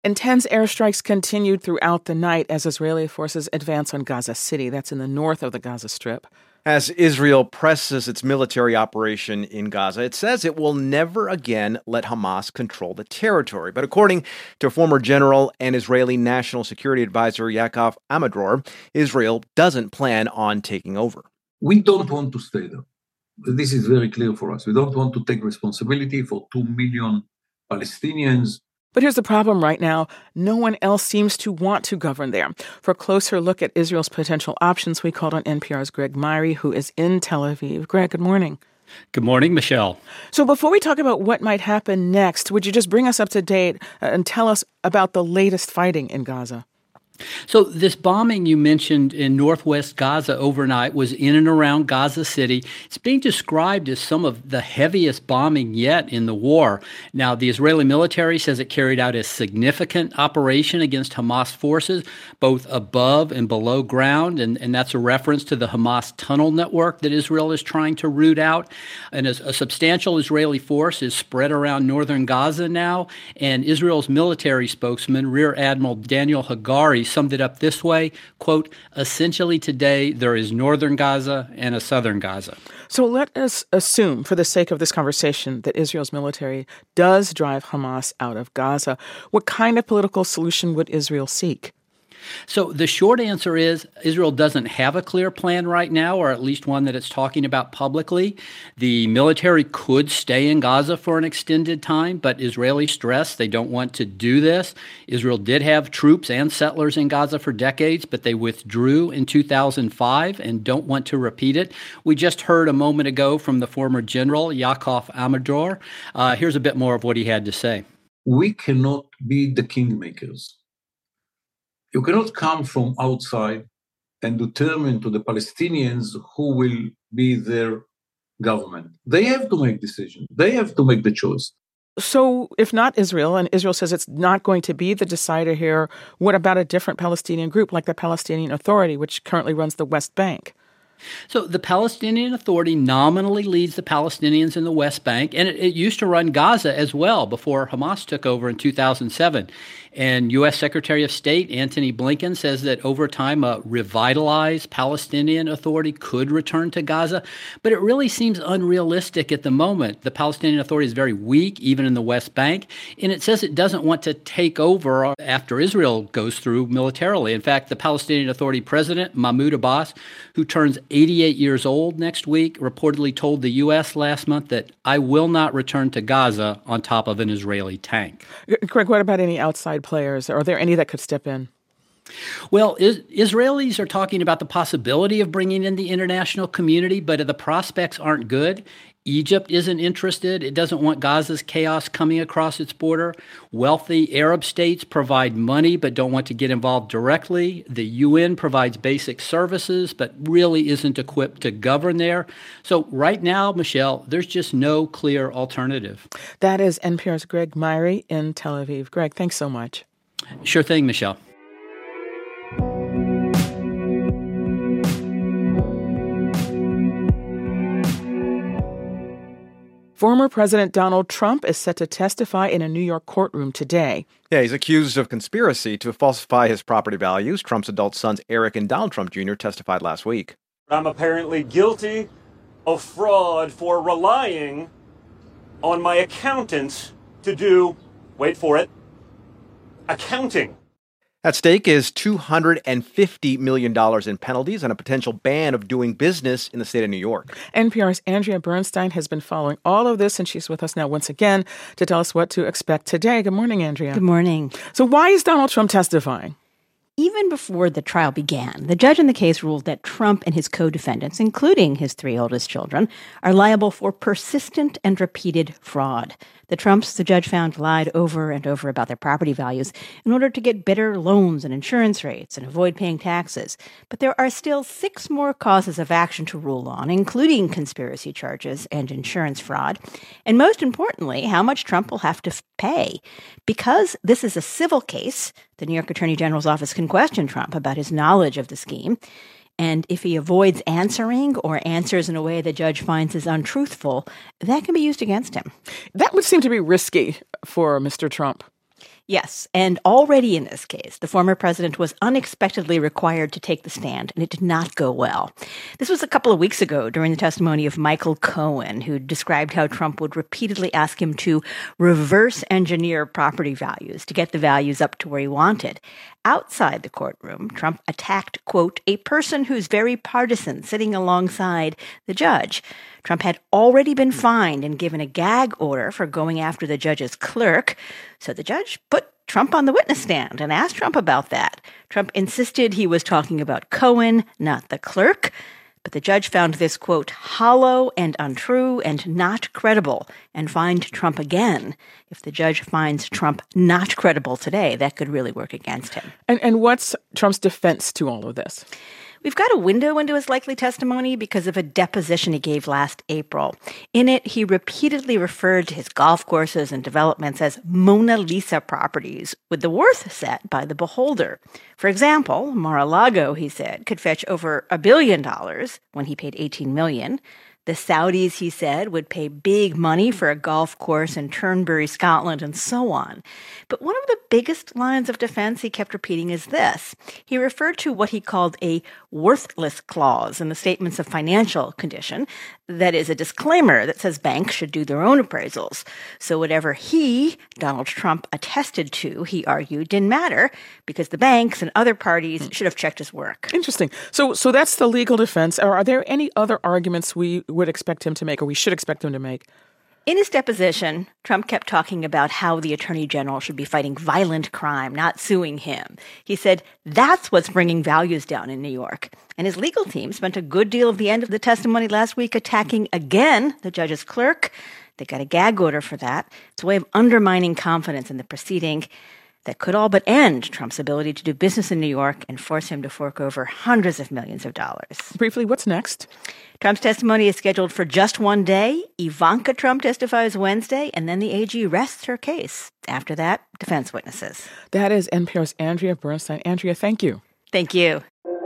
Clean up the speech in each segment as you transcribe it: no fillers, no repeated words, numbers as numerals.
Intense airstrikes continued throughout the night as Israeli forces advance on Gaza City. That's in the north of the Gaza Strip. As Israel presses its military operation in Gaza, it says it will never again let Hamas control the territory. But according to former general and Israeli National Security Advisor Yaakov Amidror, Israel doesn't plan on taking over. We don't want to stay there. This is very clear for us. We don't want to take responsibility for 2 million Palestinians. But here's the problem right now. No one else seems to want to govern there. For a closer look at Israel's potential options, we called on NPR's Greg Myre, who is in Tel Aviv. Greg, good morning. Good morning, Michelle. So before we talk about what might happen next, would you just bring us up to date and tell us about the latest fighting in Gaza? So this bombing you mentioned in northwest Gaza overnight was in and around Gaza City. It's being described as some of the heaviest bombing yet in the war. Now, the Israeli military says it carried out a significant operation against Hamas forces, both above and below ground, and that's a reference to the Hamas tunnel network that Israel is trying to root out. And a substantial Israeli force is spread around northern Gaza now, and Israel's military spokesman, Rear Admiral Daniel Hagari, summed it up this way, quote, essentially today there is northern Gaza and a southern Gaza. So let us assume, for the sake of this conversation, that Israel's military does drive Hamas out of Gaza. What kind of political solution would Israel seek? So the short answer is Israel doesn't have a clear plan right now, or at least one that it's talking about publicly. The military could stay in Gaza for an extended time, but Israelis stress they don't want to do this. Israel did have troops and settlers in Gaza for decades, but they withdrew in 2005 and don't want to repeat it. We just heard a moment ago from the former general, Yaakov Amidror. Here's a bit more of what he had to say. We cannot be the kingmakers. You cannot come from outside and determine to the Palestinians who will be their government. They have to make decisions. They have to make the choice. So if not Israel, and Israel says it's not going to be the decider here, what about a different Palestinian group like the Palestinian Authority, which currently runs the West Bank? So the Palestinian Authority nominally leads the Palestinians in the West Bank, and it used to run Gaza as well before Hamas took over in 2007. And U.S. Secretary of State Antony Blinken says that over time a revitalized Palestinian Authority could return to Gaza, but it really seems unrealistic at the moment. The Palestinian Authority is very weak, even in the West Bank, and it says it doesn't want to take over after Israel goes through militarily. In fact, the Palestinian Authority president, Mahmoud Abbas, who turns 88 years old next week, reportedly told the U.S. last month that I will not return to Gaza on top of an Israeli tank. Greg, what about any outside players? Are there any that could step in? Well, Israelis are talking about the possibility of bringing in the international community, but the prospects aren't good. Egypt isn't interested. It doesn't want Gaza's chaos coming across its border. Wealthy Arab states provide money but don't want to get involved directly. The UN provides basic services but really isn't equipped to govern there. So right now, Michelle, there's just no clear alternative. That is NPR's Greg Myre in Tel Aviv. Greg, thanks so much. Sure thing, Michelle. Former President Donald Trump is set to testify in a New York courtroom today. Yeah, he's accused of conspiracy to falsify his property values. Trump's adult sons, Eric and Donald Trump Jr., testified last week. I'm apparently guilty of fraud for relying on my accountants to do, wait for it, accounting. At stake is $250 million in penalties and a potential ban of doing business in the state of New York. NPR's Andrea Bernstein has been following all of this, and she's with us now once again to tell us what to expect today. Good morning, Andrea. Good morning. So why is Donald Trump testifying? Even before the trial began, the judge in the case ruled that Trump and his co-defendants, including his three oldest children, are liable for persistent and repeated fraud. The Trumps, the judge found, lied over and over about their property values in order to get better loans and insurance rates and avoid paying taxes. But there are still 6 more causes of action to rule on, including conspiracy charges and insurance fraud. And most importantly, how much Trump will have to pay. Because this is a civil case, the New York Attorney General's office can question Trump about his knowledge of the scheme. And if he avoids answering or answers in a way the judge finds is untruthful, that can be used against him. That would seem to be risky for Mr. Trump. Yes, and already in this case, the former president was unexpectedly required to take the stand, and it did not go well. This was a couple of weeks ago during the testimony of Michael Cohen, who described how Trump would repeatedly ask him to reverse engineer property values to get the values up to where he wanted. Outside the courtroom, Trump attacked, quote, a person who's very partisan sitting alongside the judge. Trump had already been fined and given a gag order for going after the judge's clerk. So the judge put Trump on the witness stand and asked Trump about that. Trump insisted he was talking about Cohen, not the clerk. But the judge found this, quote, hollow and untrue and not credible, and fined Trump again. If the judge finds Trump not credible today, that could really work against him. And what's Trump's defense to all of this? We've got a window into his likely testimony because of a deposition he gave last April. In it, he repeatedly referred to his golf courses and developments as Mona Lisa properties, with the worth set by the beholder. For example, Mar-a-Lago, he said, could fetch over $1 billion when he paid $18 million. The Saudis, he said, would pay big money for a golf course in Turnberry, Scotland, and so on. But one of the biggest lines of defense he kept repeating is this. He referred to what he called a worthless clause in the statements of financial condition. That is a disclaimer that says banks should do their own appraisals. So whatever he, Donald Trump, attested to, he argued, didn't matter because the banks and other parties should have checked his work. Interesting. So that's the legal defense. Are there any other arguments we would expect him to make or we should expect him to make? In his deposition, Trump kept talking about how the attorney general should be fighting violent crime, not suing him. He said that's what's bringing values down in New York. And his legal team spent a good deal of the end of the testimony last week attacking again the judge's clerk. They got a gag order for that. It's a way of undermining confidence in the proceeding that could all but end Trump's ability to do business in New York and force him to fork over hundreds of millions of dollars. Briefly, what's next? Trump's testimony is scheduled for just one day. Ivanka Trump testifies Wednesday, and then the AG rests her case. After that, defense witnesses. That is NPR's Andrea Bernstein. Andrea, thank you. Thank you.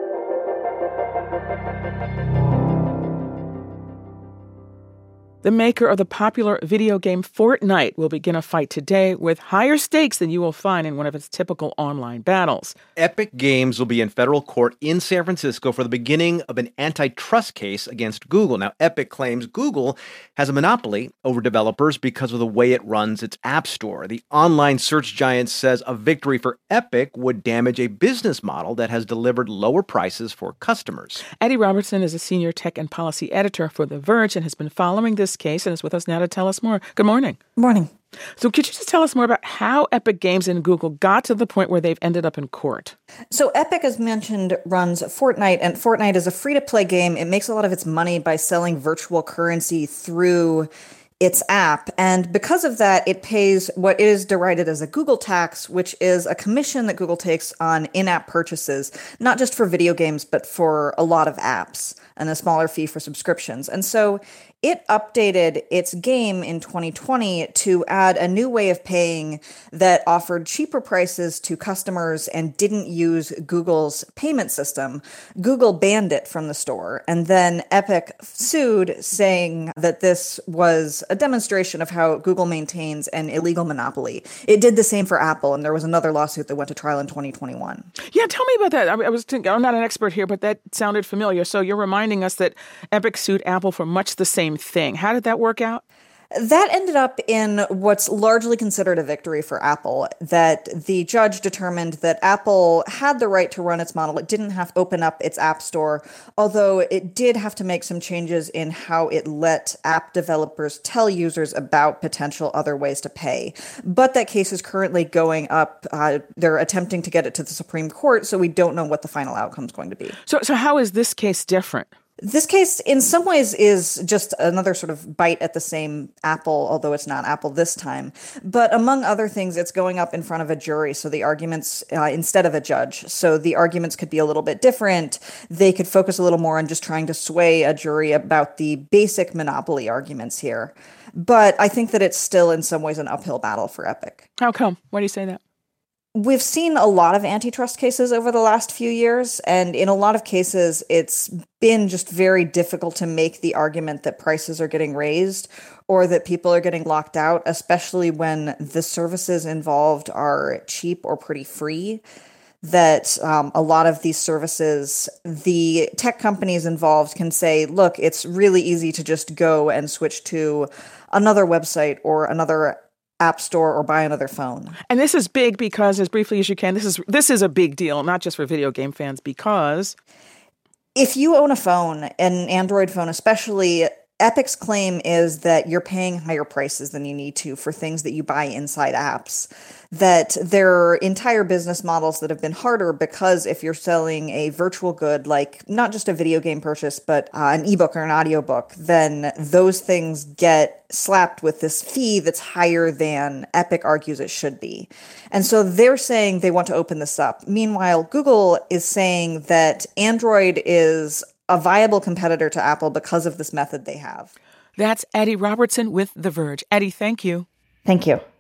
The maker of the popular video game Fortnite will begin a fight today with higher stakes than you will find in one of its typical online battles. Epic Games will be in federal court in San Francisco for the beginning of an antitrust case against Google. Now, Epic claims Google has a monopoly over developers because of the way it runs its app store. The online search giant says a victory for Epic would damage a business model that has delivered lower prices for customers. Eddie Robertson is a senior tech and policy editor for The Verge and has been following this case and is with us now to tell us more. Good morning. Morning. So could you just tell us more about how Epic Games and Google got to the point where they've ended up in court? So Epic, as mentioned, runs Fortnite, and Fortnite is a free-to-play game. It makes a lot of its money by selling virtual currency through its app. And because of that, it pays what is derided as a Google tax, which is a commission that Google takes on in-app purchases, not just for video games, but for a lot of apps, and a smaller fee for subscriptions. And so it updated its game in 2020 to add a new way of paying that offered cheaper prices to customers and didn't use Google's payment system. Google banned it from the store, and then Epic sued, saying that this was a demonstration of how Google maintains an illegal monopoly. It did the same for Apple, and there was another lawsuit that went to trial in 2021. Yeah, tell me about that. I was thinking, I'm not an expert here, but that sounded familiar. So you're reminding us that Epic sued Apple for much the same thing. How did that work out? That ended up in what's largely considered a victory for Apple, that the judge determined that Apple had the right to run its model. It didn't have to open up its app store, although it did have to make some changes in how it let app developers tell users about potential other ways to pay. But that case is currently going up. They're attempting to get it to the Supreme Court, so we don't know what the final outcome is going to be. So how is this case different? This case, in some ways, is just another sort of bite at the same apple, although it's not Apple this time. But among other things, it's going up in front of a jury, so the arguments, instead of a judge. So the arguments could be a little bit different. They could focus a little more on just trying to sway a jury about the basic monopoly arguments here. But I think that it's still, in some ways, an uphill battle for Epic. How come? Why do you say that? We've seen a lot of antitrust cases over the last few years, and in a lot of cases, it's been just very difficult to make the argument that prices are getting raised or that people are getting locked out, especially when the services involved are cheap or pretty free. That a lot of these services, the tech companies involved can say, look, it's really easy to just go and switch to another website or another app store or buy another phone. And this is big because, as briefly as you can, this is a big deal, not just for video game fans, because if you own a phone, an Android phone especially, Epic's claim is that you're paying higher prices than you need to for things that you buy inside apps. That there are entire business models that have been harder because if you're selling a virtual good, like not just a video game purchase, but an ebook or an audiobook, then those things get slapped with this fee that's higher than Epic argues it should be. And so they're saying they want to open this up. Meanwhile, Google is saying that Android is a viable competitor to Apple because of this method they have. That's Addie Robertson with The Verge. Addie, thank you. Thank you.